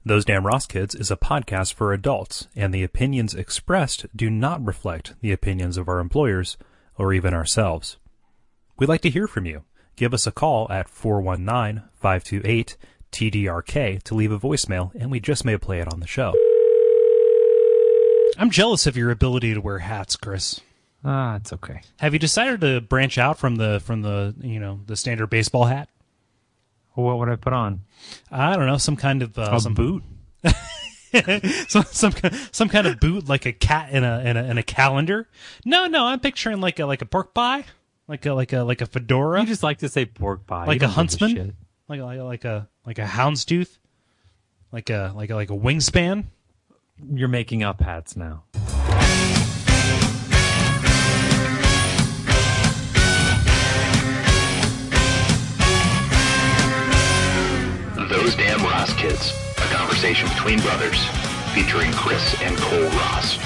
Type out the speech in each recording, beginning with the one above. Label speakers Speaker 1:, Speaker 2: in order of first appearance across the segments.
Speaker 1: Those Damn Ross Kids is a podcast for adults, and the opinions expressed do not reflect the opinions of our employers or even ourselves. We'd like to hear from you. Give us a call at 419-528-TDRK to leave a voicemail, and we just may play it on the show. I'm jealous of your ability to wear hats, Chris.
Speaker 2: It's okay.
Speaker 1: Have you decided to branch out from the the standard baseball hat?
Speaker 2: What would I put on?
Speaker 1: I don't know, some kind of some
Speaker 2: boot.
Speaker 1: some kind of boot, like a cat in a calendar. No, I'm picturing like a pork pie, like a fedora.
Speaker 2: You just like to say pork pie,
Speaker 1: like a huntsman, like a houndstooth, like a wingspan.
Speaker 2: You're making up hats now.
Speaker 3: Those Damn Ross Kids, a conversation between brothers, featuring Chris and Cole Ross.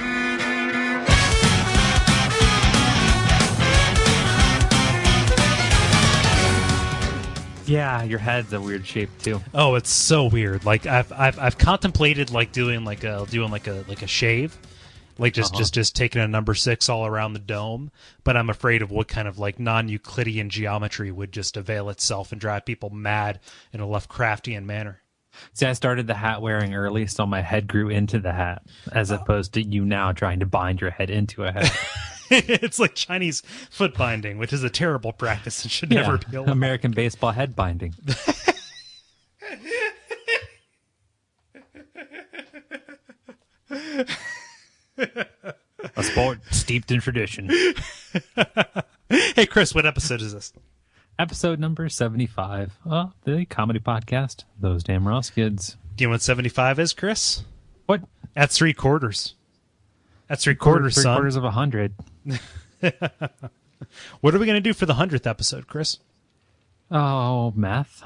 Speaker 2: Yeah, your head's a weird shape too.
Speaker 1: Oh, it's so weird. Like I've contemplated like doing a shave, like just taking a number 6 all around the dome. But I'm afraid of what kind of like non-Euclidean geometry would just avail itself and drive people mad in a Lovecraftian manner.
Speaker 2: See, I started the hat wearing early, so my head grew into the hat, as opposed to you now trying to bind your head into a hat.
Speaker 1: It's like Chinese foot binding, which is a terrible practice and should never be allowed.
Speaker 2: American baseball head binding. A sport steeped in tradition.
Speaker 1: Hey, Chris, what episode is this?
Speaker 2: Episode number 75 of the comedy podcast, Those Damn Ross Kids.
Speaker 1: Do you know what 75 is, Chris?
Speaker 2: What?
Speaker 1: That's 3/4. That's 3/4, son.
Speaker 2: 3/4 of 100.
Speaker 1: What are we going to do for the 100th episode, Chris?
Speaker 2: Oh, math.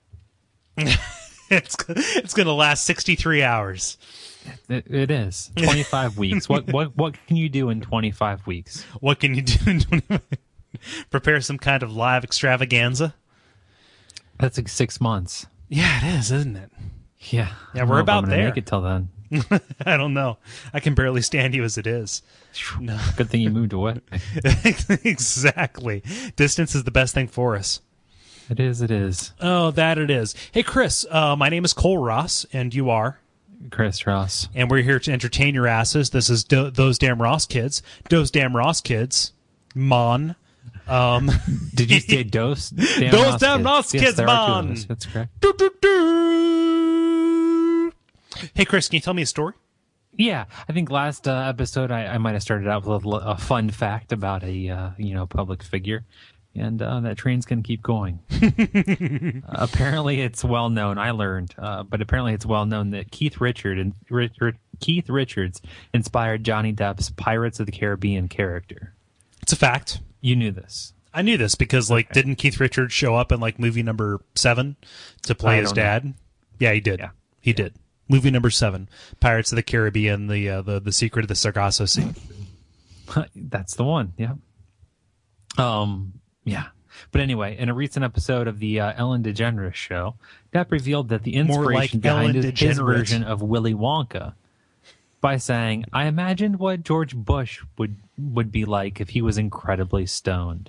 Speaker 1: It's going to last 63 hours.
Speaker 2: It is 25 weeks. What can you do in 25 weeks?
Speaker 1: What can you do in 25? Prepare some kind of live extravaganza.
Speaker 2: That's like 6 months.
Speaker 1: Yeah, it is, isn't it?
Speaker 2: Yeah,
Speaker 1: we're about there.
Speaker 2: Make it till then.
Speaker 1: I don't know. I can barely stand you as it is.
Speaker 2: No. Good thing you moved away.
Speaker 1: Exactly. Distance is the best thing for us.
Speaker 2: It is. It is.
Speaker 1: Oh, that it is. Hey, Chris. My name is Cole Ross, and you are
Speaker 2: Chris Ross,
Speaker 1: and we're here to entertain your asses. This is Those Damn Ross Kids. Those Damn Ross Kids. Mon.
Speaker 2: Did you say Those
Speaker 1: Damn Ross Kids? Mon.
Speaker 2: That's correct.
Speaker 1: Hey, Chris, can you tell me a story?
Speaker 2: Yeah, I think last episode I might have started out with a fun fact about a public figure, and that train's going to keep going. Apparently, it's well known. I learned, but apparently it's well known that Keith Richards inspired Johnny Depp's Pirates of the Caribbean character.
Speaker 1: It's a fact.
Speaker 2: You knew this.
Speaker 1: I knew this because, didn't Keith Richards show up in movie number 7 to play his dad? Yeah, he did.
Speaker 2: Yeah.
Speaker 1: He did. Movie number 7, Pirates of the Caribbean, the Secret of the Sargasso Sea.
Speaker 2: That's the one. Yeah. Yeah. But anyway, in a recent episode of the Ellen DeGeneres show, Depp revealed that the inspiration behind his version of Willy Wonka by saying, "I imagined what George Bush would be like if he was incredibly stoned."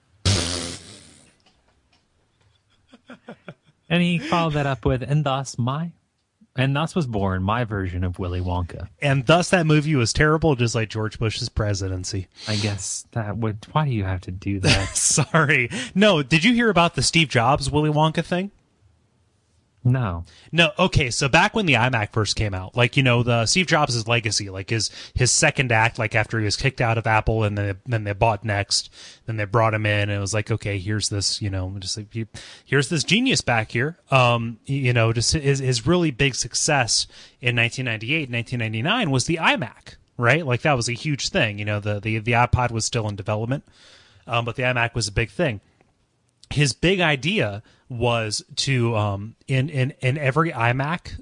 Speaker 2: And he followed that up with, and thus was born my version of Willy Wonka.
Speaker 1: And thus that movie was terrible, just like George Bush's presidency.
Speaker 2: I guess that would... Why do you have to do that?
Speaker 1: Sorry. No, did you hear about the Steve Jobs Willy Wonka thing?
Speaker 2: No.
Speaker 1: Okay. So back when the iMac first came out, the Steve Jobs' legacy, his second act, after he was kicked out of Apple and then they bought Next, then they brought him in and it was okay, here's this, here's this genius back here. Just his really big success in 1998, 1999 was the iMac, right? That was a huge thing. The iPod was still in development, but the iMac was a big thing. His big idea was to in every iMac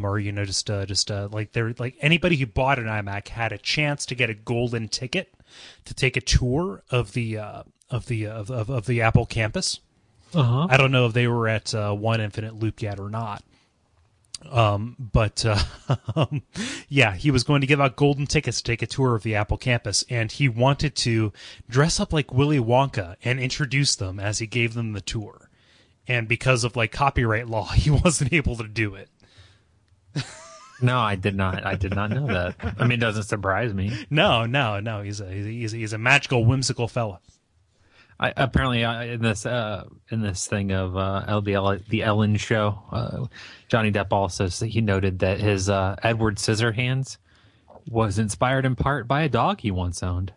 Speaker 1: anybody who bought an iMac had a chance to get a golden ticket to take a tour of the Apple campus.
Speaker 2: Uh-huh.
Speaker 1: I don't know if they were at One Infinite Loop yet or not. But yeah, he was going to give out golden tickets to take a tour of the Apple campus, and he wanted to dress up like Willy Wonka and introduce them as he gave them the tour. And because of like copyright law, he wasn't able to do it.
Speaker 2: No, I did not. I did not know that. I mean, it doesn't surprise me.
Speaker 1: No. He's a magical, whimsical fella.
Speaker 2: Apparently, in this thing of the Ellen show, Johnny Depp also he noted that his Edward Scissorhands was inspired in part by a dog he once owned.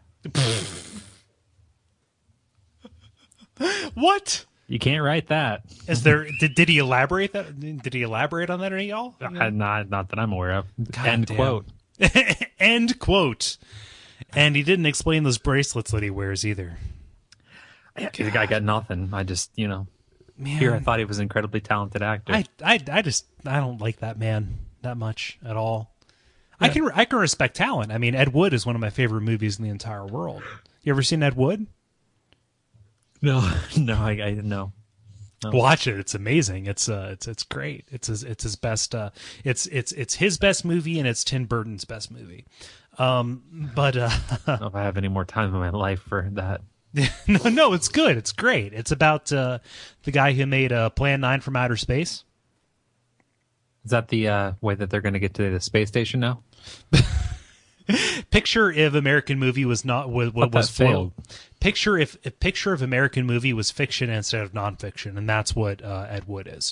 Speaker 1: What?
Speaker 2: You can't write that.
Speaker 1: Is there? Did he elaborate that? Did he elaborate on that at all?
Speaker 2: Not that I'm aware of.
Speaker 1: God
Speaker 2: End
Speaker 1: damn.
Speaker 2: quote.
Speaker 1: End quote. And he didn't explain those bracelets that he wears either.
Speaker 2: The guy got nothing. I just,
Speaker 1: Man.
Speaker 2: here I thought he was an incredibly talented actor.
Speaker 1: I don't like that man that much at all. Yeah. I can respect talent. I mean, Ed Wood is one of my favorite movies in the entire world. You ever seen Ed Wood?
Speaker 2: No, I didn't know. No.
Speaker 1: Watch it. It's amazing. It's great. It's his best. It's his best movie, and it's Tim Burton's best movie. But
Speaker 2: I don't know if I have any more time in my life for that.
Speaker 1: No, it's good. It's great. It's about the guy who made Plan 9 from Outer Space.
Speaker 2: Is that the way that they're going to get to the space station now?
Speaker 1: Picture if American movie was failed. Picture if a picture of American movie was fiction instead of nonfiction, and that's what Ed Wood is.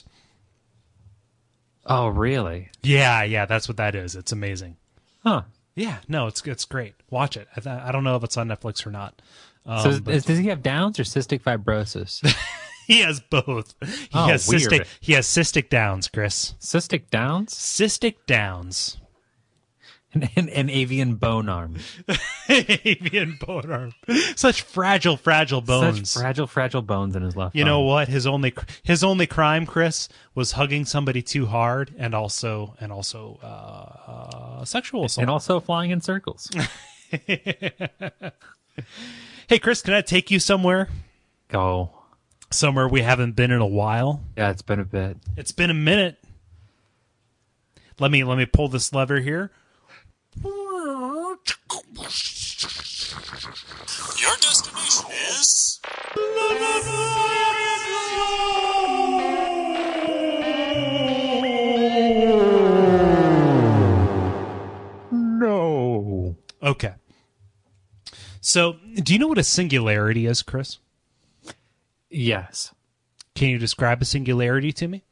Speaker 2: Oh, really?
Speaker 1: Yeah, that's what that is. It's amazing.
Speaker 2: Huh?
Speaker 1: Yeah, no, it's great. Watch it. I don't know if it's on Netflix or not.
Speaker 2: So does he have Downs or cystic fibrosis?
Speaker 1: He has both. He has cystic Downs, Chris.
Speaker 2: Cystic Downs?
Speaker 1: Cystic Downs.
Speaker 2: An avian bone arm.
Speaker 1: Avian bone arm. Such fragile bones.
Speaker 2: Such fragile bones in his left arm.
Speaker 1: You know what? His only crime, Chris, was hugging somebody too hard, and also sexual assault,
Speaker 2: and also flying in circles.
Speaker 1: Hey, Chris, can I take you somewhere?
Speaker 2: Go.
Speaker 1: Somewhere we haven't been in a while.
Speaker 2: Yeah, it's been a bit.
Speaker 1: It's been a minute. Let me pull this lever here.
Speaker 4: Your destination is...
Speaker 2: No.
Speaker 1: Okay. So, do you know what a singularity is, Chris?
Speaker 2: Yes.
Speaker 1: Can you describe a singularity to me?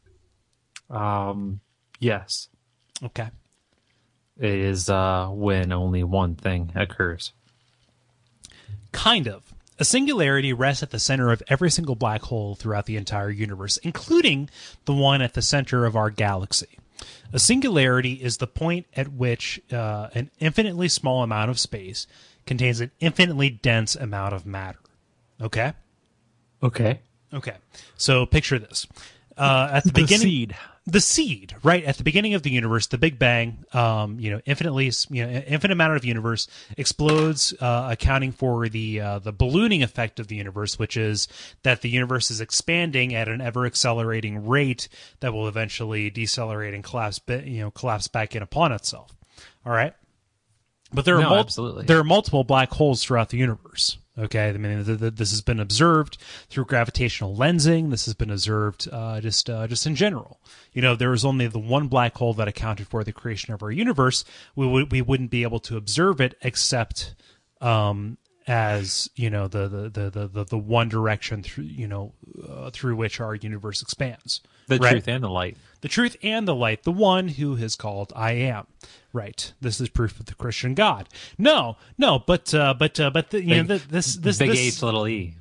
Speaker 2: Yes.
Speaker 1: Okay.
Speaker 2: It is when only one thing occurs.
Speaker 1: Kind of. A singularity rests at the center of every single black hole throughout the entire universe, including the one at the center of our galaxy. A singularity is the point at which an infinitely small amount of space contains an infinitely dense amount of matter. Okay?
Speaker 2: Okay.
Speaker 1: Okay. So picture this. At the beginning,
Speaker 2: seed.
Speaker 1: the seed, right at the beginning of the universe, the Big Bang, infinite amount of universe explodes, accounting for the ballooning effect of the universe, which is that the universe is expanding at an ever accelerating rate that will eventually decelerate and collapse back in upon itself. All right, but there are
Speaker 2: absolutely.
Speaker 1: There are multiple black holes throughout the universe. Okay, I mean this has been observed through gravitational lensing. This has been observed just in general. You know, there is only the one black hole that accounted for the creation of our universe. We wouldn't be able to observe it except as the one direction through which our universe expands.
Speaker 2: The
Speaker 1: right?
Speaker 2: truth and the light.
Speaker 1: The truth and the light, the one who is called I Am. Right. This is proof of the Christian God. No, but this
Speaker 2: Big H, little E.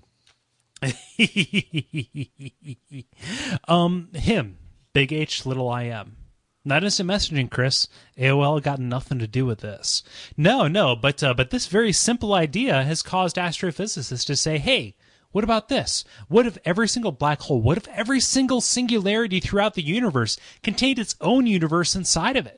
Speaker 1: Him, Big H, little I Am. Not instant messaging, Chris. AOL got nothing to do with this. No, but this very simple idea has caused astrophysicists to say, hey, what about this? What if every single black hole, what if every single singularity throughout the universe contained its own universe inside of it?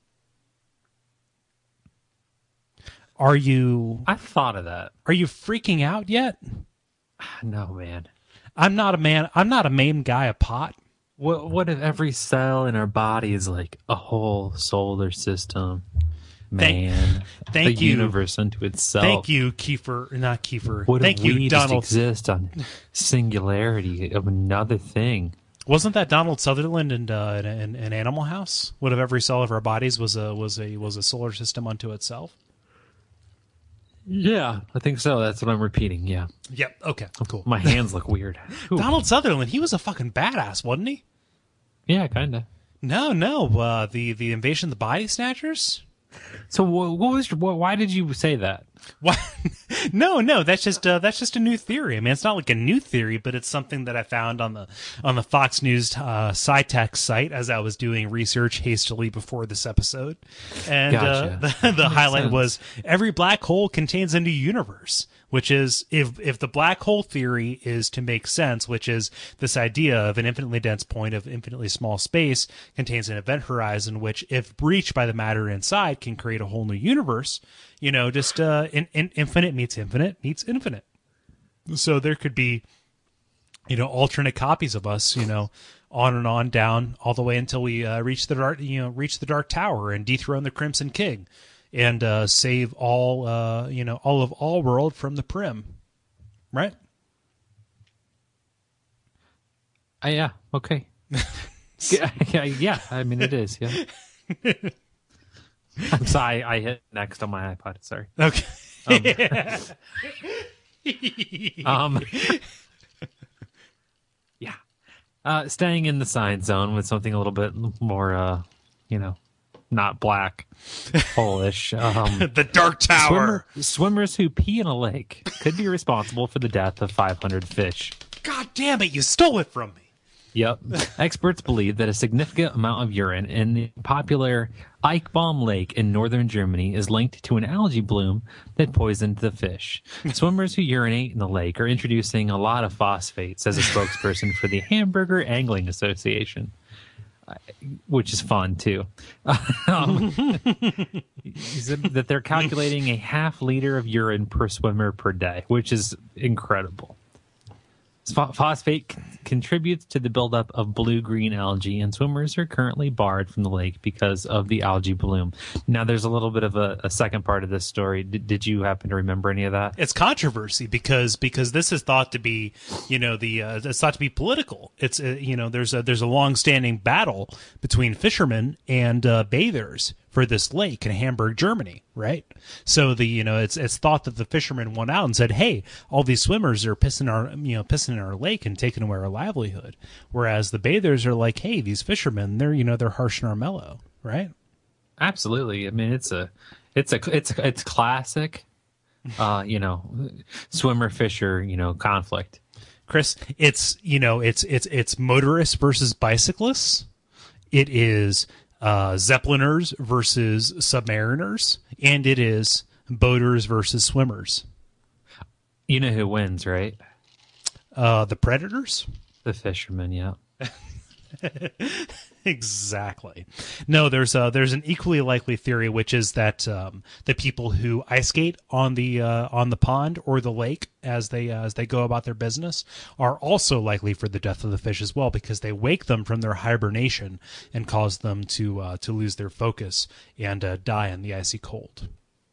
Speaker 2: I've thought of that.
Speaker 1: Are you freaking out yet?
Speaker 2: No, man.
Speaker 1: I'm not a man. I'm not a main guy of pot.
Speaker 2: What if every cell in our body is like a whole solar system? Man,
Speaker 1: Thank
Speaker 2: the
Speaker 1: you.
Speaker 2: universe unto itself.
Speaker 1: Thank you, Kiefer. Not Kiefer.
Speaker 2: What
Speaker 1: Thank
Speaker 2: if
Speaker 1: you,
Speaker 2: we just
Speaker 1: Donald.
Speaker 2: exist on singularity of another thing?
Speaker 1: Wasn't that Donald Sutherland in Animal House? What if every cell of our bodies was a solar system unto itself?
Speaker 2: Yeah, I think so. That's what I'm repeating. Yeah,
Speaker 1: Yep. Okay. Cool.
Speaker 2: my hands look weird. Ooh.
Speaker 1: Donald Sutherland. He was a fucking badass, wasn't he?
Speaker 2: Yeah, kind of.
Speaker 1: No. The Invasion of the Body Snatchers.
Speaker 2: So why did you say that?
Speaker 1: What? No. That's just a new theory. I mean, it's not like a new theory, but it's something that I found on the Fox News SciTech site as I was doing research hastily before this episode. And
Speaker 2: Gotcha.
Speaker 1: the highlight
Speaker 2: sense.
Speaker 1: was every black hole contains a new universe. Which is, if the black hole theory is to make sense, which is this idea of an infinitely dense point of infinitely small space contains an event horizon, which, if breached by the matter inside, can create a whole new universe. Just infinite meets infinite. So there could be, alternate copies of us, on and on down all the way until we reach the Dark Tower and dethrone the Crimson King. And save all of all world from the Prim, right?
Speaker 2: Yeah. Okay. yeah. I mean, it is. Yeah. I'm sorry. I hit next on my iPod. Sorry.
Speaker 1: Okay.
Speaker 2: Yeah. Staying in the science zone with something a little bit more, not black hole-ish.
Speaker 1: The Dark Tower.
Speaker 2: Swimmers who pee in a lake could be responsible for the death of 500 fish.
Speaker 1: God damn it! You stole it from me.
Speaker 2: Yep. Experts believe that a significant amount of urine in the popular Eichbaum Lake in northern Germany is linked to an algae bloom that poisoned the fish. Swimmers who urinate in the lake are introducing a lot of phosphates, says a spokesperson for the Hamburger Angling Association. Which is fun too. He said that they're calculating a half liter of urine per swimmer per day, which is incredible. Phosphate contributes to the buildup of blue-green algae, and swimmers are currently barred from the lake because of the algae bloom. Now, there's a little bit of a second part of this story. Did you happen to remember any of that?
Speaker 1: It's controversy because this is thought to be, it's thought to be political. It's there's a long-standing battle between fishermen and bathers for this lake in Hamburg, Germany, right? So it's thought that the fishermen went out and said, "Hey, all these swimmers are pissing in our lake and taking away our livelihood," whereas the bathers are like, "Hey, these fishermen, they're harsh and are mellow," right?
Speaker 2: Absolutely. I mean, it's classic, swimmer fisher, conflict.
Speaker 1: Chris, it's motorists versus bicyclists. It is Zeppeliners versus submariners, and it is boaters versus swimmers.
Speaker 2: You know who wins, right?
Speaker 1: The predators?
Speaker 2: The fishermen, yeah.
Speaker 1: Exactly. No, there's an equally likely theory, which is that the people who ice skate on the pond or the lake as they go about their business are also likely for the death of the fish as well, because they wake them from their hibernation and cause them to lose their focus and die in the icy cold.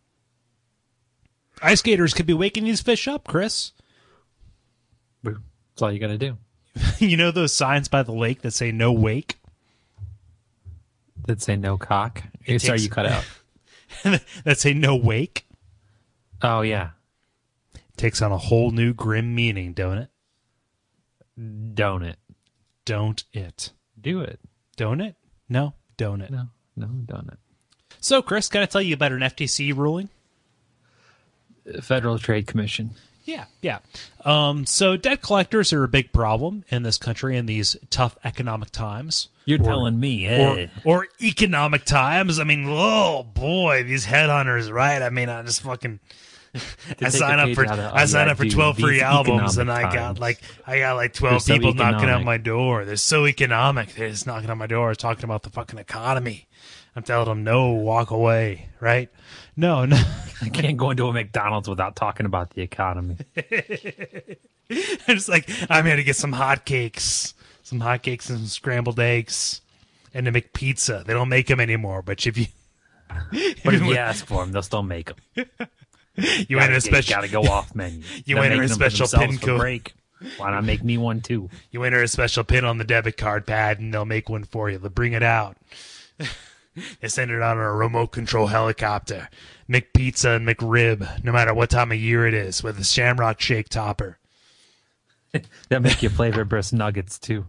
Speaker 1: Ice skaters could be waking these fish up, Chris.
Speaker 2: That's all you got to do.
Speaker 1: You know those signs by the lake that say "No wake"?
Speaker 2: That say no cock. Sorry, you cut out.
Speaker 1: That say "No wake."
Speaker 2: Oh yeah,
Speaker 1: Takes on a whole new grim meaning, don't it?
Speaker 2: don't it?
Speaker 1: Don't it?
Speaker 2: Do it.
Speaker 1: Don't it? No, don't it?
Speaker 2: No, don't it.
Speaker 1: So, Chris, can I tell you about an FTC ruling?
Speaker 2: Federal Trade Commission.
Speaker 1: Yeah. So debt collectors are a big problem in this country in these tough economic times.
Speaker 2: You're telling me, eh?
Speaker 1: Or economic times. I mean, oh boy, these headhunters, right? I mean, I just fucking I sign up for 12 free albums, and I got like 12 people knocking on my door. They're so economic. They're just knocking on my door, talking about the fucking economy. I'm telling them, no, walk away, right? No.
Speaker 2: I can't go into a McDonald's without talking about the economy.
Speaker 1: I'm just like, I'm here to get some hotcakes. some hotcakes and some scrambled eggs, and to make pizza. They don't make them anymore, but if you
Speaker 2: But if you ask for them, they'll still make them.
Speaker 1: you enter a special,
Speaker 2: Gotta go off menu.
Speaker 1: You
Speaker 2: They're
Speaker 1: enter a
Speaker 2: making them for
Speaker 1: special
Speaker 2: themselves
Speaker 1: pin
Speaker 2: for
Speaker 1: code.
Speaker 2: break. Why not make me one too?
Speaker 1: you enter a special pin on the debit card pad, and they'll make one for you. They'll bring it out. They send it on a remote control helicopter. McPizza and McRib, no matter what time of year it is, with a Shamrock Shake topper.
Speaker 2: They'll make you flavor burst nuggets too.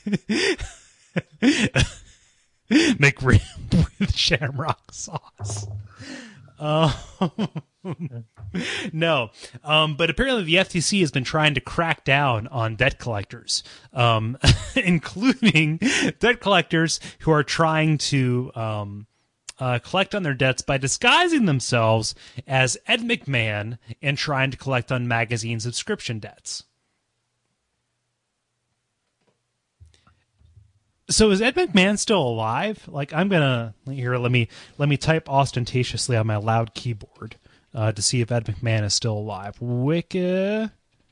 Speaker 1: McRib with Shamrock sauce. No, but apparently the FTC has been trying to crack down on debt collectors, including debt collectors who are trying to collect on their debts by disguising themselves as Ed McMahon and trying to collect on magazine subscription debts. So is Ed McMahon still alive? Like, I'm gonna let me type ostentatiously on my loud keyboard to see if Ed McMahon is still alive. Oh,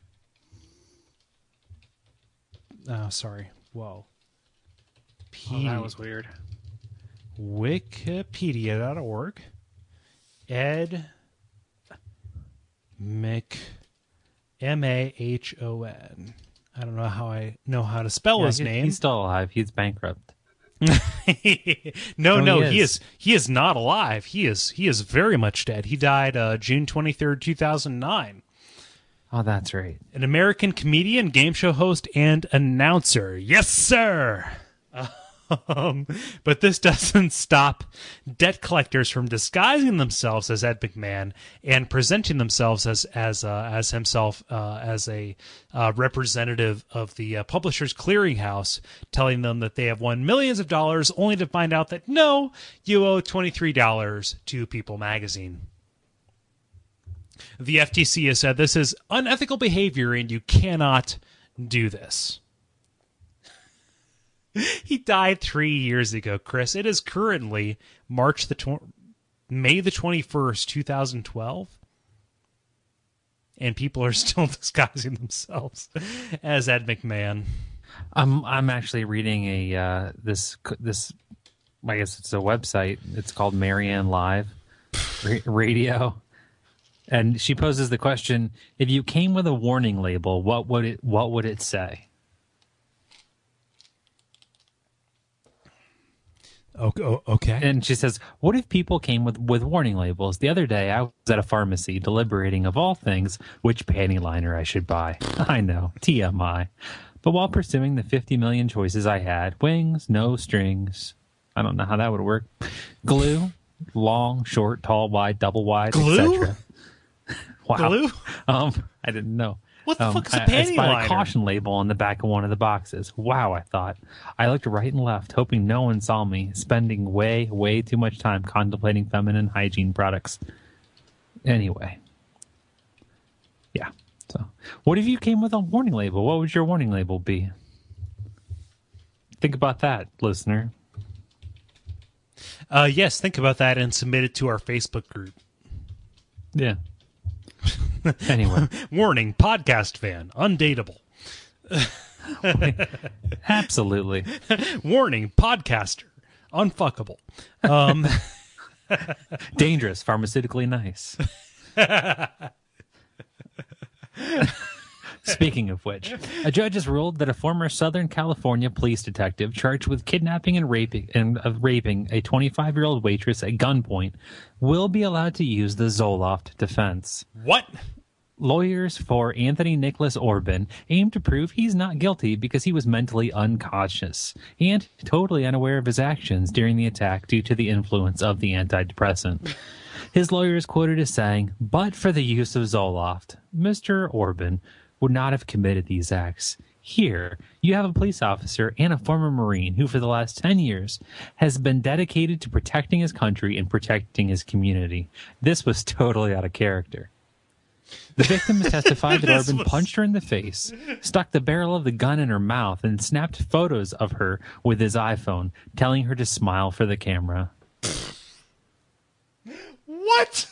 Speaker 1: sorry. Whoa.
Speaker 2: That was weird.
Speaker 1: Wikipedia.org. Ed M-A-H-O-N. I don't know how I know how to spell his name.
Speaker 2: He's still alive. He's bankrupt.
Speaker 1: No,
Speaker 2: he
Speaker 1: he is not alive. He is very much dead. He died June 23rd, 2009.
Speaker 2: Oh, that's right.
Speaker 1: An American comedian, game show host, and announcer. Yes, sir. But this doesn't stop debt collectors from disguising themselves as Ed McMahon and presenting themselves as himself as a representative of the Publishers Clearinghouse, telling them that they have won millions of dollars, only to find out that no, you owe $23 to People Magazine. The FTC has said this is unethical behavior and you cannot do this. He died 3 years ago, Chris. It is currently May the 21st, 2012. And people are still disguising themselves as Ed McMahon.
Speaker 2: I'm actually reading this I guess it's a website. It's called Marianne Live Radio. And she poses the question, if you came with a warning label, what would it say?
Speaker 1: Okay.
Speaker 2: And she says, what if people came with warning labels? The other day, I was at a pharmacy deliberating, of all things, which panty liner I should buy. I know, TMI. But while pursuing the 50 million choices I had, wings, no strings, I don't know how that would work, glue, long, short, tall, wide, double wide,
Speaker 1: glue?
Speaker 2: etc. Wow.
Speaker 1: Glue?
Speaker 2: I didn't know.
Speaker 1: What the fuck's a
Speaker 2: I
Speaker 1: panty
Speaker 2: spotted
Speaker 1: liner?
Speaker 2: a caution label on the back of one of the boxes. Wow, I thought. I looked right and left, hoping no one saw me, spending way, way too much time contemplating feminine hygiene products. Anyway. Yeah. So, what if you came with a warning label? What would your warning label be? Think about that, listener.
Speaker 1: Yes, think about that and submit it to our Facebook group.
Speaker 2: Yeah. Anyway.
Speaker 1: Warning, podcast fan, undateable.
Speaker 2: Absolutely.
Speaker 1: Warning, podcaster, unfuckable.
Speaker 2: Dangerous, pharmaceutically nice. Speaking of which, a judge has ruled that a former Southern California police detective charged with kidnapping and raping a 25-year-old waitress at gunpoint will be allowed to use the Zoloft defense.
Speaker 1: What?
Speaker 2: Lawyers for Anthony Nicholas Orban aim to prove he's not guilty because he was mentally unconscious and totally unaware of his actions during the attack due to the influence of the antidepressant. His lawyer is quoted as saying, "But for the use of Zoloft, Mr. Orban would not have committed these acts. Here, you have a police officer and a former Marine who for the last 10 years has been dedicated to protecting his country and protecting his community. This was totally out of character." The victim has testified that Orban punched her in the face, stuck the barrel of the gun in her mouth, and snapped photos of her with his iPhone, telling her to smile for the camera.
Speaker 1: What?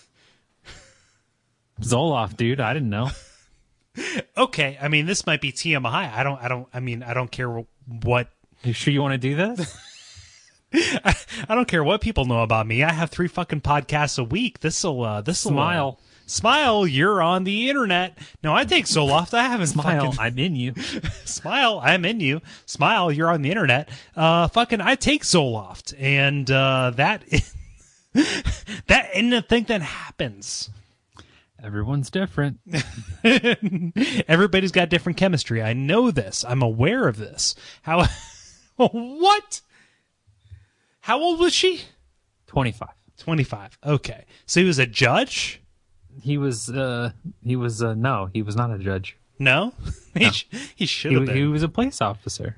Speaker 2: Zoloft, dude, I didn't know.
Speaker 1: Okay, I mean, this might be TMI. I don't care what.
Speaker 2: You sure you want to do this?
Speaker 1: I don't care what people know about me. I have 3 fucking podcasts a week. This'll
Speaker 2: Smile.
Speaker 1: Smile, you're on the internet. No, I take Zoloft. I haven't
Speaker 2: Smile,
Speaker 1: fucking...
Speaker 2: I'm in you.
Speaker 1: Smile, I'm in you. Smile, you're on the internet. Fucking, I take Zoloft, and that isn't a thing that happens.
Speaker 2: Everyone's different.
Speaker 1: Everybody's got different chemistry. I know this. I'm aware of this. How? What? How old was she?
Speaker 2: 25.
Speaker 1: 25. Okay, so he was a judge.
Speaker 2: He was no, he was not a judge.
Speaker 1: No, he should have been.
Speaker 2: He was a police officer.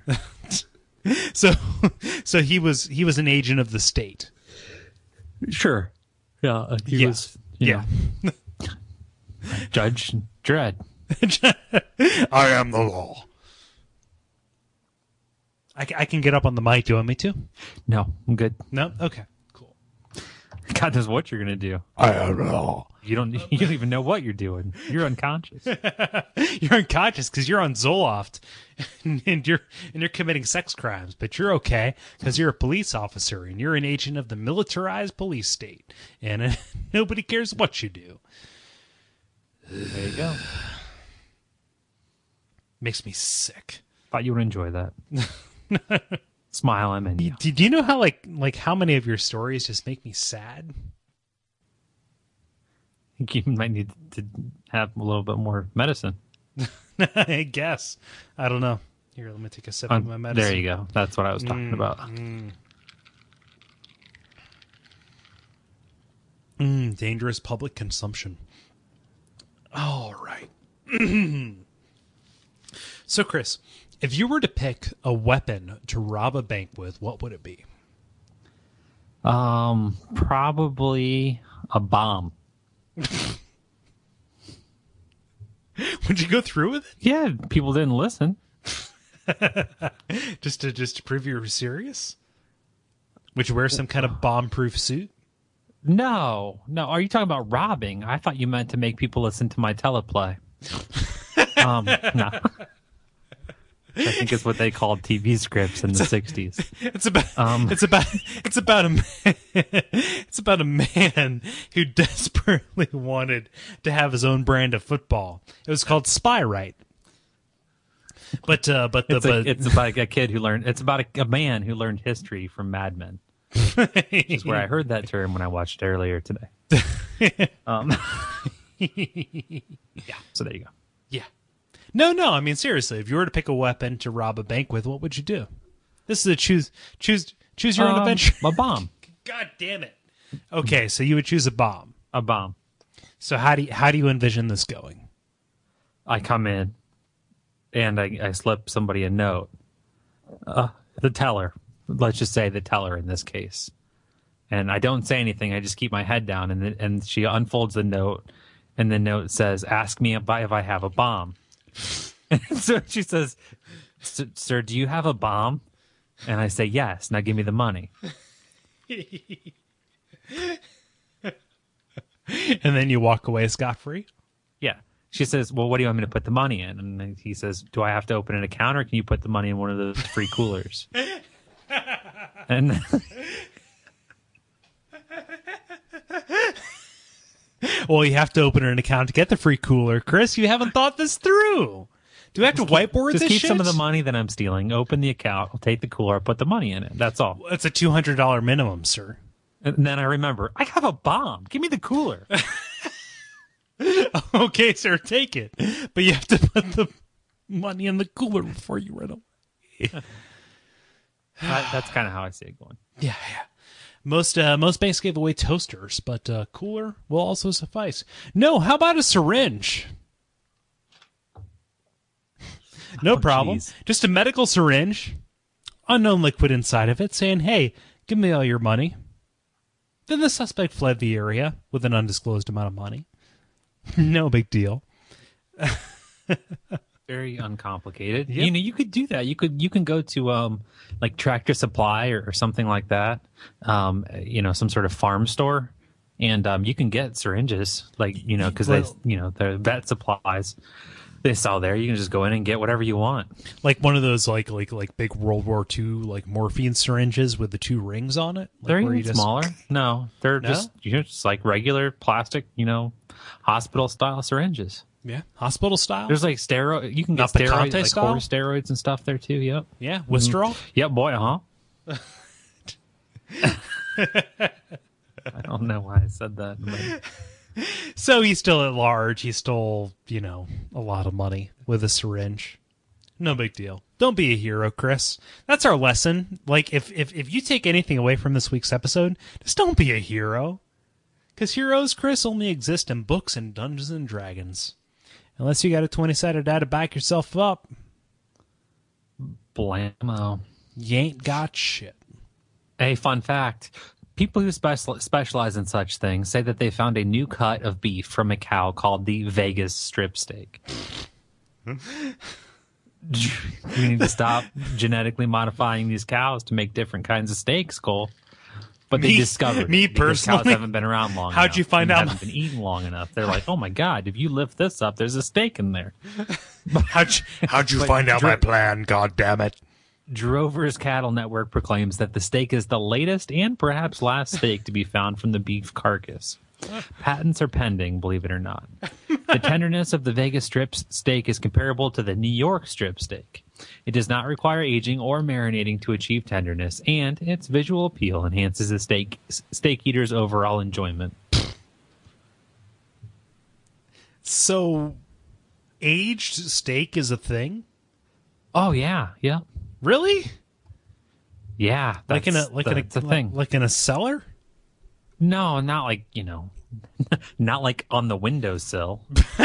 Speaker 1: So he was an agent of the state.
Speaker 2: Sure. Yeah. He was.
Speaker 1: Yeah.
Speaker 2: Judge Dredd.
Speaker 1: I am the law. I can get up on the mic. Do you want me to?
Speaker 2: No, I'm good.
Speaker 1: No. Okay. Cool.
Speaker 2: God knows what you're gonna do.
Speaker 1: I am the law.
Speaker 2: You don't even know what you're doing. You're unconscious.
Speaker 1: You're unconscious because you're on Zoloft, and you're committing sex crimes. But you're okay because you're a police officer and you're an agent of the militarized police state, and nobody cares what you do.
Speaker 2: There you go.
Speaker 1: Makes me sick.
Speaker 2: Thought you would enjoy that. Smile, I'm in you.
Speaker 1: Do you know how like how many of your stories just make me sad?
Speaker 2: You might need to have a little bit more medicine.
Speaker 1: I guess. I don't know. Here, let me take a sip of my medicine.
Speaker 2: There you go. That's what I was talking about.
Speaker 1: Dangerous public consumption. All right. So, Chris, if you were to pick a weapon to rob a bank with, what would it be?
Speaker 2: Probably a bomb.
Speaker 1: Would you go through with it?
Speaker 2: Yeah, people didn't listen.
Speaker 1: just to prove you were serious? Would you wear some kind of bomb-proof suit?
Speaker 2: No. Are you talking about robbing? I thought you meant to make people listen to my teleplay. No. I think it's what they called TV scripts in the 60s.
Speaker 1: It's about a man who desperately wanted to have his own brand of football. It was called Spy Right. It's
Speaker 2: about a kid who learned. It's about a man who learned history from Mad Men. Which is where I heard that term when I watched it earlier today. Yeah. So there you go.
Speaker 1: Yeah. No. I mean, seriously, if you were to pick a weapon to rob a bank with, what would you do? This is a choose your own adventure.
Speaker 2: A bomb.
Speaker 1: God damn it. Okay, so you would choose a bomb.
Speaker 2: A bomb.
Speaker 1: So how do you envision this going?
Speaker 2: I come in and I slip somebody a note. The teller. Let's just say the teller in this case. And I don't say anything. I just keep my head down, and she unfolds the note, and the note says, "Ask me if I have a bomb." And so she says, "Sir, do you have a bomb?" And I say, "Yes." Now give me the money.
Speaker 1: And then you walk away scot-free?
Speaker 2: Yeah. She says, "Well, what do you want me to put the money in?" And he says, "Do I have to open an account, or can you put the money in one of the free coolers?" And
Speaker 1: well, you have to open an account to get the free cooler. Chris, you haven't thought this through. Do we have to whiteboard this shit?
Speaker 2: Just keep some of the money that I'm stealing, open the account, I'll take the cooler, I'll put the money in it. That's all.
Speaker 1: It's a $200 minimum, sir.
Speaker 2: And then I remember, I have a bomb. Give me the cooler.
Speaker 1: Okay, sir, take it. But you have to put the money in the cooler before you run away.
Speaker 2: That's kind of how I see it going.
Speaker 1: Yeah. Most banks gave away toasters, but cooler will also suffice. No, how about a syringe? No problem.
Speaker 2: Geez.
Speaker 1: Just a medical syringe, unknown liquid inside of it, saying, "Hey, give me all your money." Then the suspect fled the area with an undisclosed amount of money. No big deal.
Speaker 2: Very uncomplicated.
Speaker 1: Yep.
Speaker 2: You know, you could do that. You can go to like Tractor Supply or something like that. Some sort of farm store, and you can get syringes, like because they're vet supplies. They sell there. You can just go in and get whatever you want.
Speaker 1: Like one of those like big World War II like morphine syringes with the 2 rings on it. Like
Speaker 2: They're
Speaker 1: where
Speaker 2: even
Speaker 1: you just-
Speaker 2: smaller. No, they're just like regular plastic, hospital style syringes.
Speaker 1: Yeah, hospital style.
Speaker 2: There's like steroid. You can
Speaker 1: Not
Speaker 2: get
Speaker 1: Picante
Speaker 2: steroids, like
Speaker 1: style?
Speaker 2: horse steroids and stuff there too. Yep.
Speaker 1: Yeah, Wistrol.
Speaker 2: Yep, boy, huh? I don't know why I said that. But
Speaker 1: So he's still at large. He stole, a lot of money with a syringe. No big deal. Don't be a hero, Chris. That's our lesson. Like, if you take anything away from this week's episode, just don't be a hero. Because heroes, Chris, only exist in books and Dungeons and Dragons. Unless you got a 20-sided die to back yourself up,
Speaker 2: blammo.
Speaker 1: you ain't got shit.
Speaker 2: A fun fact. People who specialize in such things say that they found a new cut of beef from a cow called the Vegas strip steak. We need to stop genetically modifying these cows to make different kinds of steaks, Cole. But they discovered
Speaker 1: me
Speaker 2: it because
Speaker 1: personally?
Speaker 2: cows haven't been around long enough.
Speaker 1: How'd you find
Speaker 2: and
Speaker 1: out?
Speaker 2: Haven't been eaten long enough. They're like, oh my god, if you lift this up, there's a steak in there.
Speaker 1: How'd you
Speaker 2: But
Speaker 1: find out my
Speaker 2: Drew-
Speaker 1: plan? God damn it!
Speaker 2: Drover's Cattle Network proclaims that the steak is the latest and perhaps last steak to be found from the beef carcass. Patents are pending, believe it or not. The tenderness of the Vegas strip steak is comparable to the New York strip steak. It does not require aging or marinating to achieve tenderness, and its visual appeal enhances the steak eater's overall enjoyment.
Speaker 1: So, aged steak is a thing?
Speaker 2: Oh yeah, yeah,
Speaker 1: Really?
Speaker 2: yeah.
Speaker 1: Like
Speaker 2: That's a thing.
Speaker 1: Like in a cellar?
Speaker 2: No, not like not like on the windowsill.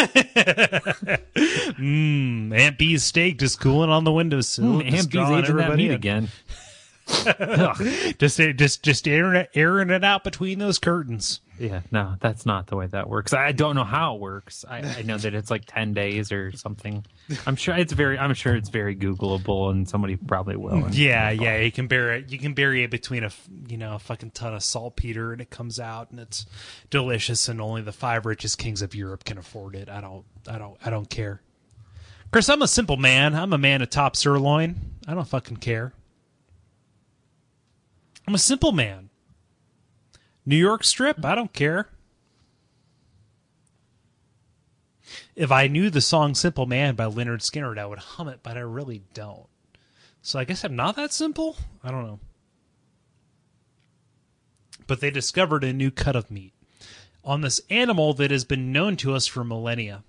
Speaker 1: Aunt B's steak just cooling on the windowsill.
Speaker 2: Aunt B's aging that meat again. Ugh.
Speaker 1: Just airing it out between those curtains.
Speaker 2: Yeah, no, that's not the way that works. I don't know how it works. I know that it's like 10 days or something. I'm sure it's very Googleable, and somebody probably will.
Speaker 1: Yeah, you can bury it between a fucking ton of saltpeter, and it comes out, and it's delicious, and only the 5 richest kings of Europe can afford it. I don't care. Chris, I'm a simple man. I'm a man of top sirloin. I don't fucking care. I'm a simple man. New York strip, I don't care. If I knew the song Simple Man by Lynyrd Skynyrd, I would hum it, but I really don't. So I guess I'm not that simple? I don't know. But they discovered a new cut of meat on this animal that has been known to us for millennia.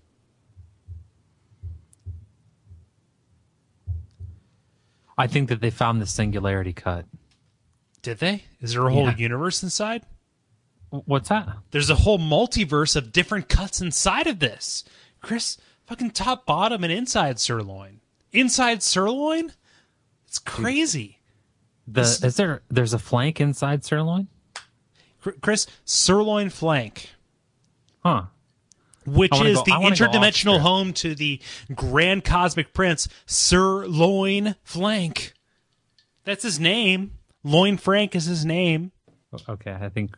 Speaker 2: I think that they found the singularity cut.
Speaker 1: Did they? Is there a whole
Speaker 2: Yeah.
Speaker 1: universe inside?
Speaker 2: What's that?
Speaker 1: There's a whole multiverse of different cuts inside of this. Chris, fucking top, bottom, and inside sirloin. Inside sirloin? It's crazy.
Speaker 2: There's a flank inside sirloin?
Speaker 1: Chris, sirloin flank,
Speaker 2: Huh.
Speaker 1: which
Speaker 2: I wanna
Speaker 1: is
Speaker 2: go-
Speaker 1: the
Speaker 2: I wanna go
Speaker 1: interdimensional
Speaker 2: off script.
Speaker 1: home to the Grand Cosmic Prince, Sirloin Flank. That's his name. Loin Frank is his name.
Speaker 2: Okay, I think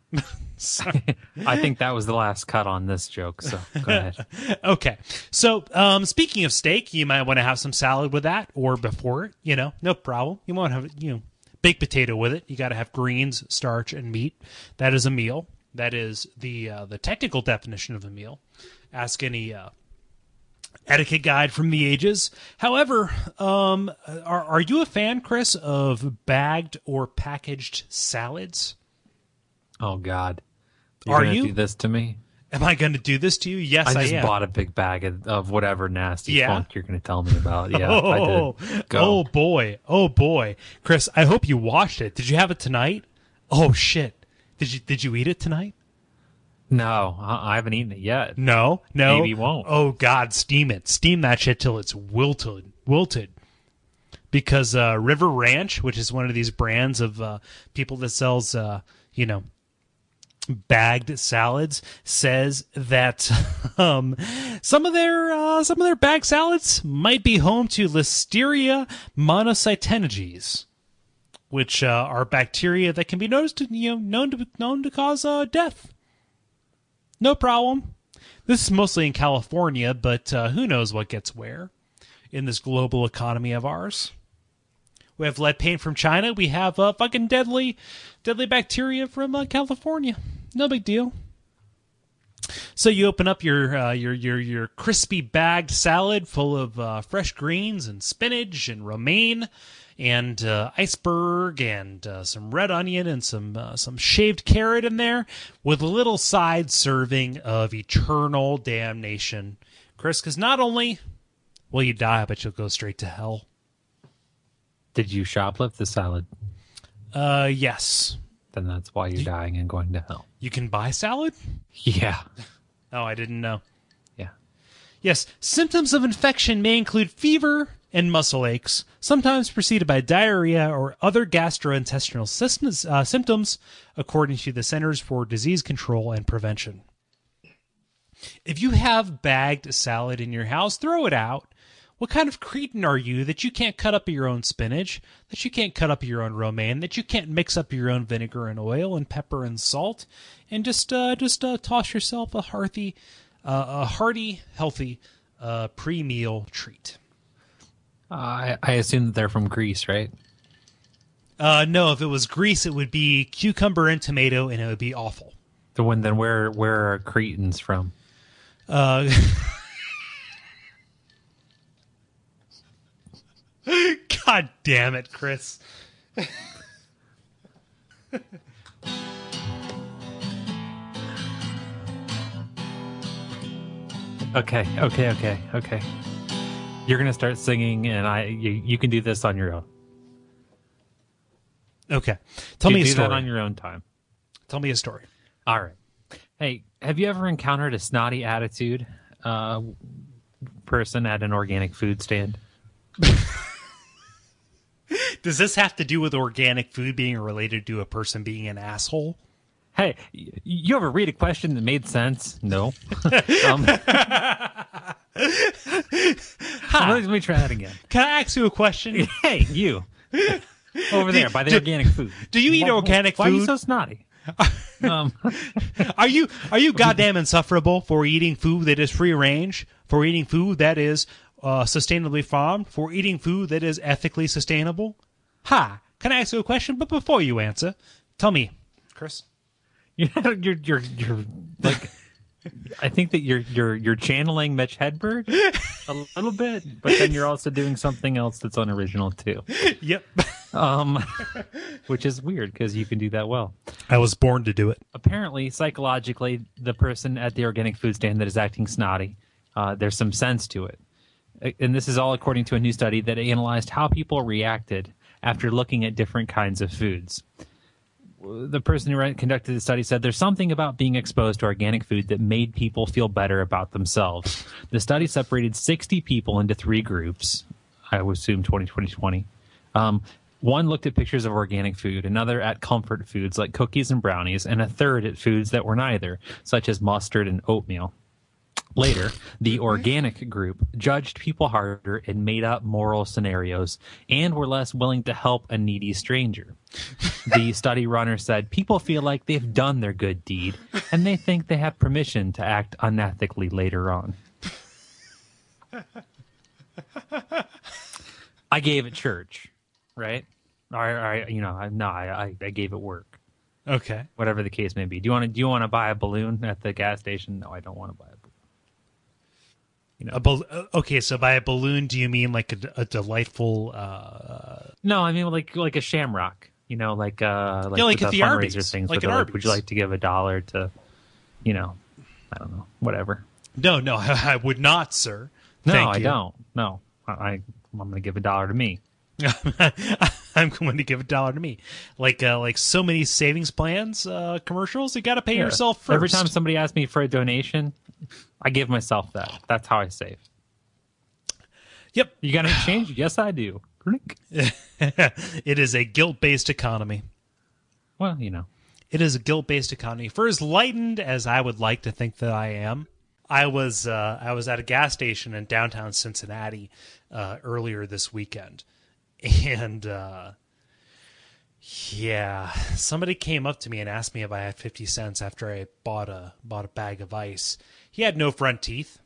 Speaker 2: that was the last cut on this joke, so go ahead.
Speaker 1: Okay. So, speaking of steak, you might want to have some salad with that or before it, no problem. You want to have, baked potato with it. You got to have greens, starch, and meat. That is a meal. That is the technical definition of a meal. Ask any etiquette guide from the ages. However, are you a fan, Chris, of bagged or packaged salads?
Speaker 2: Oh God,
Speaker 1: Are
Speaker 2: gonna
Speaker 1: you?
Speaker 2: do this to me?
Speaker 1: Am I going to do this to you? Yes, I
Speaker 2: I just
Speaker 1: am.
Speaker 2: bought a big bag of whatever nasty
Speaker 1: Yeah?
Speaker 2: funk you're going to tell me about. Yeah, I did. Go.
Speaker 1: Oh boy, Chris! I hope you watched it. Did you have it tonight? Oh shit! Did you eat it tonight?
Speaker 2: No, I haven't eaten it yet.
Speaker 1: No.
Speaker 2: Maybe won't.
Speaker 1: Oh God, steam it! Steam that shit till it's wilted. Because River Ranch, which is one of these brands of people that sells, bagged salads, says that some of their bagged salads might be home to Listeria monocytogenes, which are bacteria that can be known to cause death. No problem. This is mostly in California, but who knows what gets where in this global economy of ours. We have lead paint from China. We have fucking deadly bacteria from California. No big deal. So you open up your crispy bagged salad full of fresh greens and spinach and romaine and iceberg and some red onion and some shaved carrot in there with a little side serving of eternal damnation, Chris. Because not only will you die, but you'll go straight to hell.
Speaker 2: Did you shoplift the salad?
Speaker 1: Yes.
Speaker 2: Then that's why you're dying and going to hell.
Speaker 1: You can buy salad?
Speaker 2: Yeah.
Speaker 1: Oh, I didn't know.
Speaker 2: Yeah.
Speaker 1: Yes, symptoms of infection may include fever and muscle aches, sometimes preceded by diarrhea or other gastrointestinal symptoms, according to the Centers for Disease Control and Prevention. If you have bagged salad in your house, throw it out. What kind of cretin are you that you can't cut up your own spinach, that you can't cut up your own romaine, that you can't mix up your own vinegar and oil and pepper and salt, and just toss yourself a hearty, healthy pre-meal treat?
Speaker 2: I assume that they're from Greece, right?
Speaker 1: No, if it was Greece, it would be cucumber and tomato, and it would be awful.
Speaker 2: Then where are cretins from?
Speaker 1: God damn it, Chris.
Speaker 2: Okay. You're gonna start singing, and you can do this on your own.
Speaker 1: Okay, tell me a
Speaker 2: do
Speaker 1: story.
Speaker 2: that on your own time.
Speaker 1: Tell me a story.
Speaker 2: All right. Hey, have you ever encountered a snotty attitude person at an organic food stand?
Speaker 1: Does this have to do with organic food being related to a person being an asshole?
Speaker 2: Hey, you ever read a question that made sense? No. Let me try that again.
Speaker 1: Can I ask you a question?
Speaker 2: Hey, you. Over there by the organic food.
Speaker 1: Do you eat organic food?
Speaker 2: Why are you so snotty?
Speaker 1: Are you goddamn insufferable for eating food that is free range, for eating food that is sustainably farmed, for eating food that is ethically sustainable? Can I ask you a question? But before you answer, tell me, Chris.
Speaker 2: You're like, I think that you're channeling Mitch Hedberg a little bit, but then you're also doing something else that's unoriginal too.
Speaker 1: Yep.
Speaker 2: Which is weird because you can do that well.
Speaker 1: I was born to do it.
Speaker 2: Apparently, psychologically, the person at the organic food stand that is acting snotty, there's some sense to it. And this is all according to a new study that analyzed how people reacted after looking at different kinds of foods. The person who conducted the study said there's something about being exposed to organic food that made people feel better about themselves. The study separated 60 people into 3 groups. I would assume 2020. One looked at pictures of organic food, another at comfort foods like cookies and brownies, and a third at foods that were neither, such as mustard and oatmeal. Later, the organic group judged people harder and made up moral scenarios and were less willing to help a needy stranger. The study runner said people feel like they've done their good deed and they think they have permission to act unethically later on. I gave it church, right? I gave it work.
Speaker 1: Okay.
Speaker 2: Whatever the case may be. Do you want to buy a balloon at the gas station? No, I don't want to buy a balloon.
Speaker 1: Okay, so by a balloon, do you mean like a delightful?
Speaker 2: No, I mean like a shamrock. Like
Speaker 1: at the
Speaker 2: fundraiser
Speaker 1: Arby's,
Speaker 2: things.
Speaker 1: like
Speaker 2: Would
Speaker 1: Arby's.
Speaker 2: you like to give $1 to, I don't know, whatever.
Speaker 1: No, I would not, sir.
Speaker 2: No,
Speaker 1: Thank
Speaker 2: I
Speaker 1: you.
Speaker 2: don't. No, I'm going to give $1 to me.
Speaker 1: I'm going to give $1 to me. Like so many savings plans commercials, you got to pay yourself first.
Speaker 2: Every time somebody asks me for a donation, I give myself that. That's how I save.
Speaker 1: Yep.
Speaker 2: You got any change? Yes, I do.
Speaker 1: It is a guilt-based economy.
Speaker 2: Well,
Speaker 1: It is a guilt-based economy. For as lightened as I would like to think that I am, I was at a gas station in downtown Cincinnati earlier this weekend, and Yeah, somebody came up to me and asked me if I had 50 cents after I bought a bag of ice. He had no front teeth.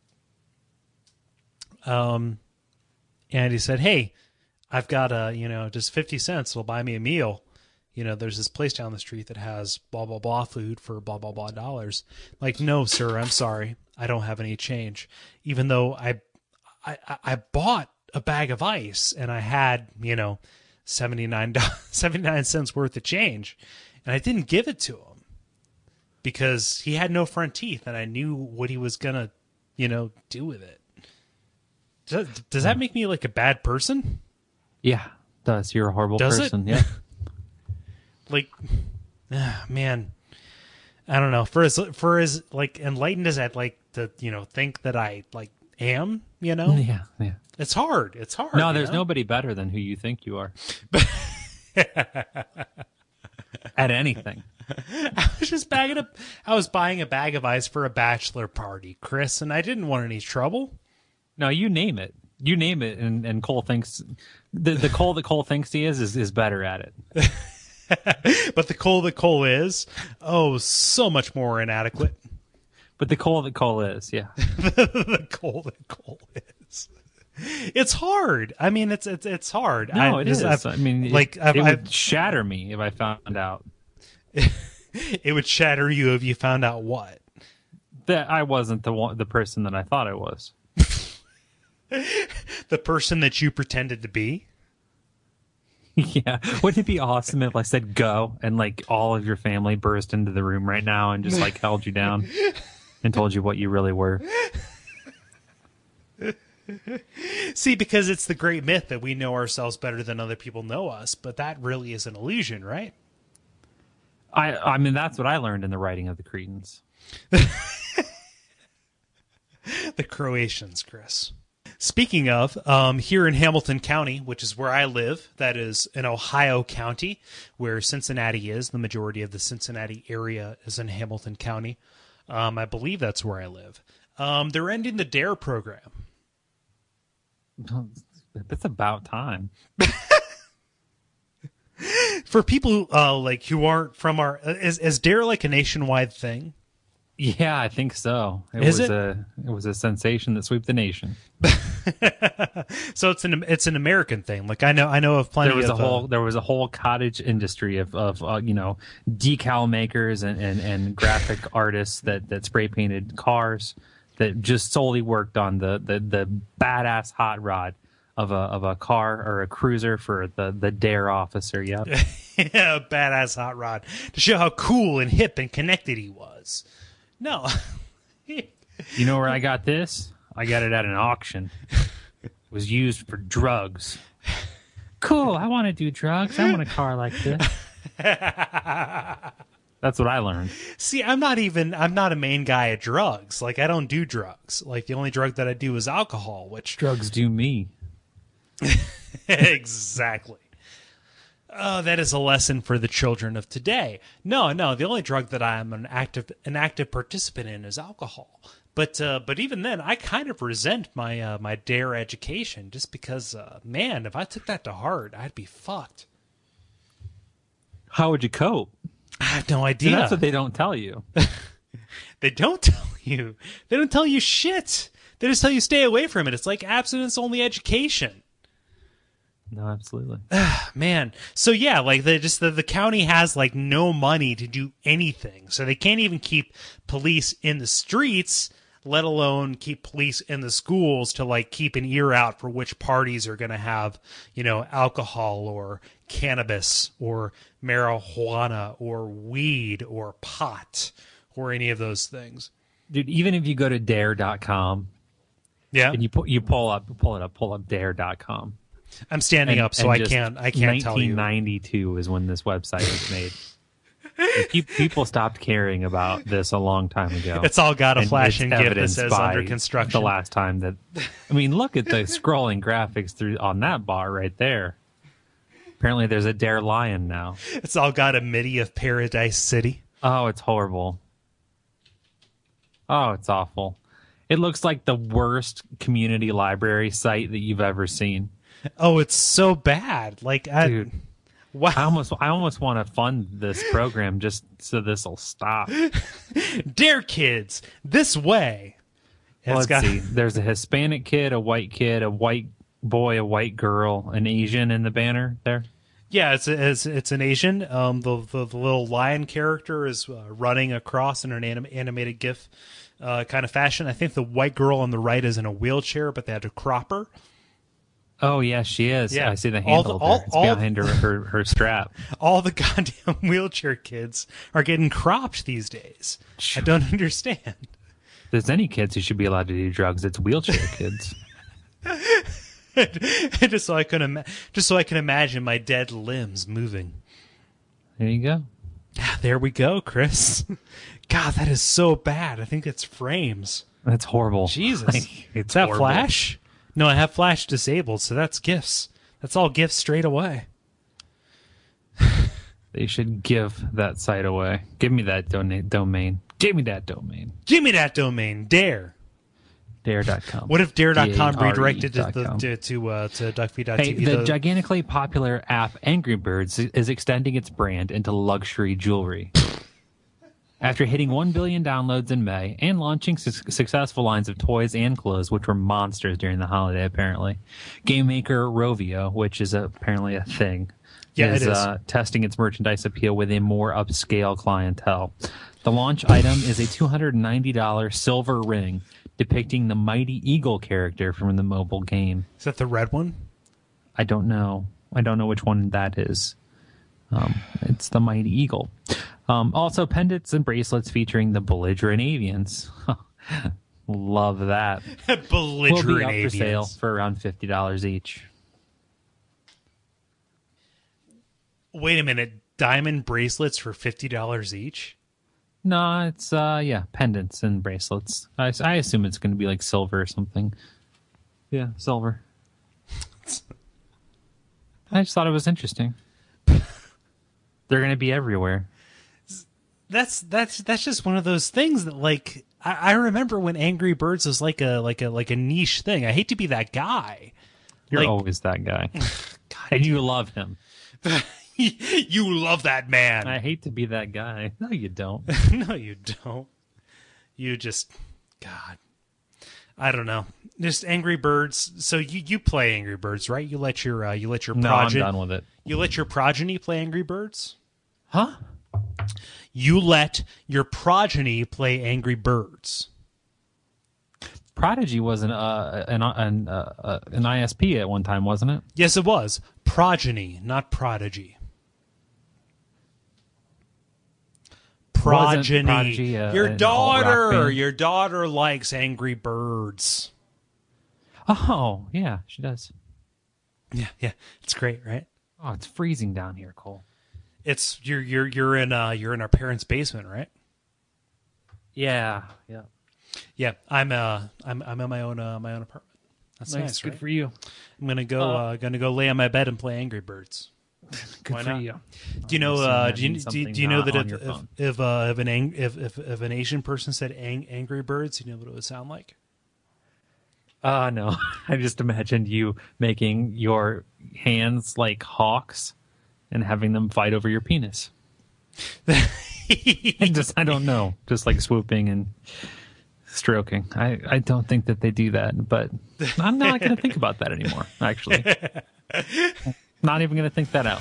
Speaker 1: And he said, "Hey, I've got just 50 cents will buy me a meal. There's this place down the street that has blah, blah, blah food for blah, blah, blah dollars." Like, "No, sir, I'm sorry. I don't have any change." Even though I bought a bag of ice and I had, 79 cents worth of change, and I didn't give it to him because he had no front teeth and I knew what he was going to, do with it. Does that make me like a bad person?
Speaker 2: Yeah, it does. You're a horrible
Speaker 1: Does
Speaker 2: person.
Speaker 1: it?
Speaker 2: Yeah.
Speaker 1: Like, man, I don't know. For as like enlightened as I'd like to, think that I like am,
Speaker 2: Yeah.
Speaker 1: it's hard. It's hard.
Speaker 2: No, there's nobody better than who you think you are. At anything.
Speaker 1: I was buying a bag of ice for a bachelor party, Chris, and I didn't want any trouble.
Speaker 2: No, you name it. You name it, and Cole thinks the Cole that Cole thinks he is better at it.
Speaker 1: But the Cole that Cole is, so much more inadequate.
Speaker 2: But the Cole that Cole is, yeah.
Speaker 1: The Cole that Cole is. It's hard. I mean, it's hard.
Speaker 2: No, it is. It would shatter me if I found out.
Speaker 1: It would shatter you if you found out what?
Speaker 2: That I wasn't the person that I thought I was.
Speaker 1: The person that you pretended to be?
Speaker 2: Yeah. Wouldn't it be awesome if I said go and like all of your family burst into the room right now and just like held you down and told you what you really were?
Speaker 1: See, because it's the great myth that we know ourselves better than other people know us, but that really is an illusion, right?
Speaker 2: I mean, that's what I learned in the writing of the Cretans.
Speaker 1: The Croatians, Chris. Speaking of, here in Hamilton County, which is where I live, that is in Ohio County, where Cincinnati is. The majority of the Cincinnati area is in Hamilton County. I believe that's where I live. They're ending the DARE program.
Speaker 2: It's about time.
Speaker 1: For people who aren't from our, is DARE like a nationwide thing?
Speaker 2: Yeah, I think so. It was a sensation that swept the nation.
Speaker 1: So it's an American thing. Like I know of plenty.
Speaker 2: There was a whole cottage industry of decal makers and graphic artists that spray painted cars that just solely worked on the badass hot rod of a car or a cruiser for the DARE officer. Yep.
Speaker 1: Yeah, badass hot rod to show how cool and hip and connected he was. No.
Speaker 2: You know where I got this? I got it at an auction. It was used for drugs. Cool, I want to do drugs. I want a car like this. That's what I learned.
Speaker 1: See, I'm not a main guy at drugs. Like, I don't do drugs. Like, the only drug that I do is alcohol, which...
Speaker 2: Drugs do me.
Speaker 1: Exactly. Oh, that is a lesson for the children of today. No, the only drug that I am an active participant in is alcohol. But even then, I kind of resent my my DARE education just because, man, if I took that to heart, I'd be fucked.
Speaker 2: How would you cope?
Speaker 1: I have no idea.
Speaker 2: See, that's what they don't tell you.
Speaker 1: They don't tell you. They don't tell you shit. They just tell you stay away from it. It's like abstinence-only education.
Speaker 2: No, absolutely.
Speaker 1: Man. So yeah, like the county has like no money to do anything. So they can't even keep police in the streets, let alone keep police in the schools to like keep an ear out for which parties are going to have, alcohol or cannabis or marijuana or weed or pot or any of those things.
Speaker 2: Dude, even if you go to dare.com,
Speaker 1: yeah,
Speaker 2: and you pull up dare.com.
Speaker 1: I'm standing up, so I can't tell you.
Speaker 2: 1992 is when this website was made. People stopped caring about this a long time ago.
Speaker 1: It's all got a flashing GIF that
Speaker 2: evidenced
Speaker 1: says
Speaker 2: by
Speaker 1: under construction.
Speaker 2: The last time that, I mean, look at the scrolling graphics through on that bar right there. Apparently, there's a DARE lion now.
Speaker 1: It's all got a MIDI of Paradise City.
Speaker 2: Oh, it's horrible. Oh, it's awful. It looks like the worst community library site that you've ever seen.
Speaker 1: Oh, it's so bad. Like,
Speaker 2: dude,
Speaker 1: Wow.
Speaker 2: I almost want to fund this program just so this will stop.
Speaker 1: Dare kids this way.
Speaker 2: Well, let's see. There's a Hispanic kid, a white boy, a white girl, an Asian in the banner there.
Speaker 1: Yeah, it's an Asian. The little lion character is running across in an animated GIF kind of fashion. I think the white girl on the right is in a wheelchair, but they had to crop her.
Speaker 2: Oh, yeah, she is.
Speaker 1: Yeah.
Speaker 2: I see the handle there. It's behind her strap.
Speaker 1: All the goddamn wheelchair kids are getting cropped these days. I don't understand.
Speaker 2: If there's any kids who should be allowed to do drugs, it's wheelchair kids.
Speaker 1: just so I can imagine my dead limbs moving.
Speaker 2: There you go.
Speaker 1: There we go, Chris. God, that is so bad. I think it's frames.
Speaker 2: That's horrible.
Speaker 1: Jesus.
Speaker 2: It's
Speaker 1: Is that
Speaker 2: horrible.
Speaker 1: Flash? No, I have Flash disabled, so that's GIFs. That's all GIFs straight away.
Speaker 2: They should give that site away. Give me that domain. Give me that domain.
Speaker 1: Give me that domain. Dare.
Speaker 2: Dare.com.
Speaker 1: What if Dare.com
Speaker 2: DARE.com.
Speaker 1: redirected to duckfeed.tv?
Speaker 2: Hey, the gigantically popular app Angry Birds is extending its brand into luxury jewelry. After hitting 1 billion downloads in May and launching successful lines of toys and clothes, which were monsters during the holiday, apparently, game maker Rovio, which is apparently a thing, is testing its merchandise appeal with a more upscale clientele. The launch item is a $290 silver ring depicting the Mighty Eagle character from the mobile game.
Speaker 1: Is that the red one?
Speaker 2: I don't know. I don't know which one that is. It's the Mighty Eagle. Also, pendants and bracelets featuring the belligerent avians. Love that.
Speaker 1: Belligerent
Speaker 2: will be up
Speaker 1: avians.
Speaker 2: for sale for around $50 each.
Speaker 1: Wait a minute. Diamond bracelets for $50 each?
Speaker 2: No, it's pendants and bracelets. I assume it's going to be like silver or something. Yeah, silver. I just thought it was interesting. They're going to be everywhere.
Speaker 1: That's just one of those things that, like, I remember when Angry Birds was like a niche thing. I hate to be that guy.
Speaker 2: You're always that guy. And you love him.
Speaker 1: You love that man.
Speaker 2: I hate to be that guy. No, you don't.
Speaker 1: No, you don't. You just, God, I don't know. Just Angry Birds. So you play Angry Birds, right? You let your progeny.
Speaker 2: No, I'm done with it.
Speaker 1: You let your progeny play Angry Birds.
Speaker 2: Huh?
Speaker 1: You let your progeny play Angry Birds.
Speaker 2: Prodigy was an ISP at one time, wasn't it?
Speaker 1: Yes, it was. Progeny, not prodigy. Progeny.
Speaker 2: Prodigy,
Speaker 1: Your
Speaker 2: an alt-rock
Speaker 1: daughter.
Speaker 2: band?
Speaker 1: Your daughter likes Angry Birds.
Speaker 2: Oh, yeah, she does.
Speaker 1: Yeah. It's great, right?
Speaker 2: Oh, it's freezing down here, Cole.
Speaker 1: It's you're in our parents' basement, right?
Speaker 2: Yeah.
Speaker 1: Yeah, I'm in my own apartment. That's nice,
Speaker 2: Good
Speaker 1: right?
Speaker 2: for you.
Speaker 1: I'm gonna go lay on my bed and play Angry Birds.
Speaker 2: Good
Speaker 1: Why
Speaker 2: for
Speaker 1: not?
Speaker 2: you.
Speaker 1: Do you know?
Speaker 2: That
Speaker 1: Do you
Speaker 2: means something
Speaker 1: know
Speaker 2: not
Speaker 1: that
Speaker 2: on your phone.
Speaker 1: if an Asian person said Angry Birds, you know what it would sound like?
Speaker 2: No. I just imagined you making your hands like hawks and having them fight over your penis. I don't know. Just like swooping and stroking. I don't think that they do that, but I'm not going to think about that anymore, actually. Not even going to think that out.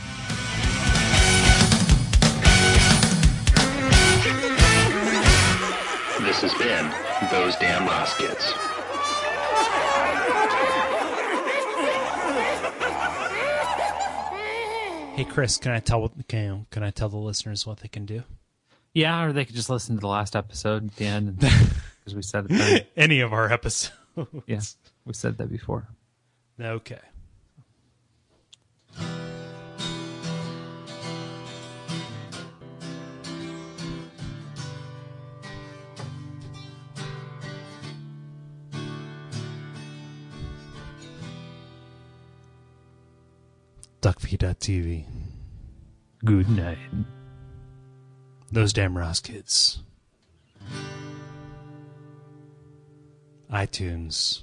Speaker 3: This has been Those Damn Ross Kids.
Speaker 1: Hey Chris, can I tell the listeners what they can do?
Speaker 2: Yeah, or they could just listen to the last episode at the end, because we said it then.
Speaker 1: Any of our episodes?
Speaker 2: Yes, we said that before.
Speaker 1: Okay. Duckfeed.tv.
Speaker 2: Good night.
Speaker 1: Those Damn Ross Kids. iTunes.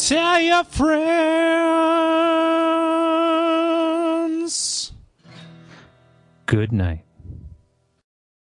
Speaker 1: Tell your friends.
Speaker 2: Good night.